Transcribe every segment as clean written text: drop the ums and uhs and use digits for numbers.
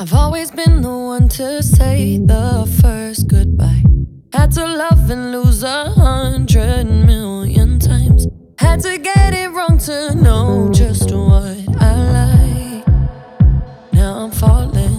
I've always been the one to say the first goodbye. Had to love and lose 100,000,000 times. Had to get it wrong to know just what I like. Now I'm falling.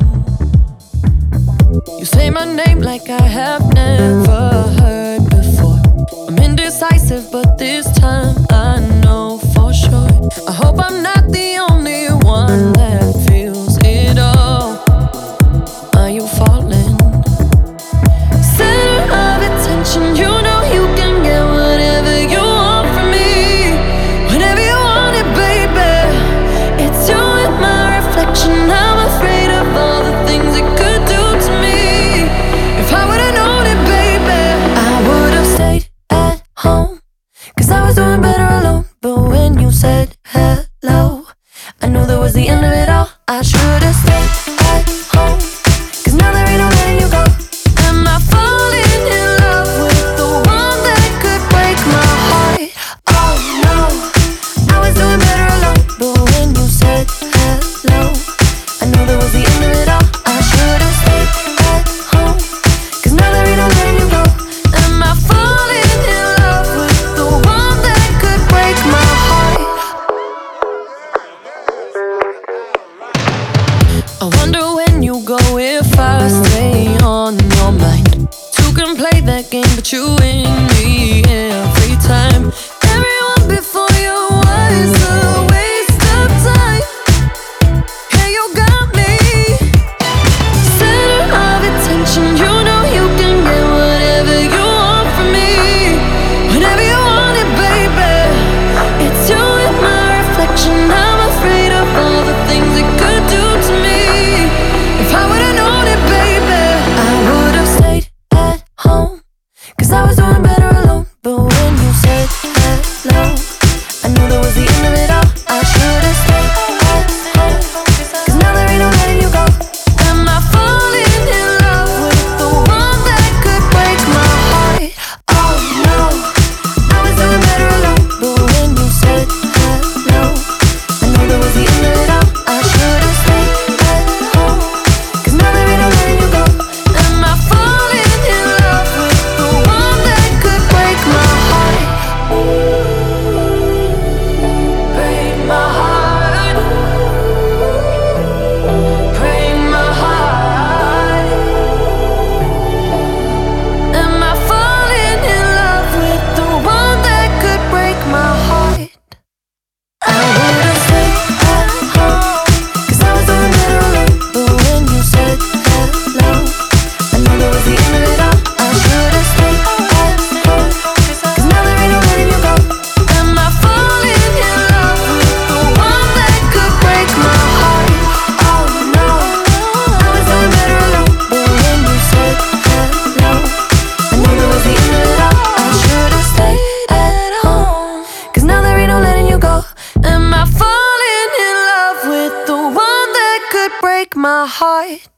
You say my name like I have never heard before. I'm indecisive, but this time I know for sure. I hope I'm not the only one that feels it all. Are you falling? Center of attention, you know you can get whatever you want from me. Whenever you want it, baby. It's you and my reflection. I'm afraid of all the things it could do to me. If I would've known it, baby, I would've stayed at home, 'cause I was doing better alone. But when you said hello, I knew that was the end of it all. I should've stayed at home, 'cause now there ain't no letting you go. Am I falling in love with the one that could break my heart? Oh no, I was doing better alone. But when you said hello, I knew that was the end of it all. I should've stayed at home, 'cause now there ain't no letting you go. Am I falling in love with the one that could break my heart? I wonder when you go if I stay on your mind. Two can play that game, but you win me every time. Everyone before you was a waste of time. Hey, you got me. Center of attention, you know you can get whatever you want from me. Whenever you want it, baby. It's you and my reflection. I'm afraid of all the things it could do to me. If I would've known it, baby, I would've stayed at home, 'cause I was doing better alone. But when you said hello, I knew that was the end of it all. I should've stayed at home, 'cause now there ain't no letting you go. Am I falling in love with the one that could break my heart? Oh no, I was doing better alone. But when you said hello, I knew that was the end of it all. I should've stayed at home, 'cause now there ain't no letting you go. Am I falling in love with the one that could break my heart? Break my heart. Break my heart. Am I falling in love with the one that could break my heart? I would've stayed at home, 'cause I was doing better alone. But when you said hello, I knew that was the end of it all. I should've stayed at home, 'cause now there ain't no letting you go. Am I falling in love with the one that could break my heart? Oh no, I was doing better alone. But when you said hello, I knew that was the end of it all. I should've stayed at home, 'cause now there ain't no letting you go. Am I falling in love with the one that could break my heart?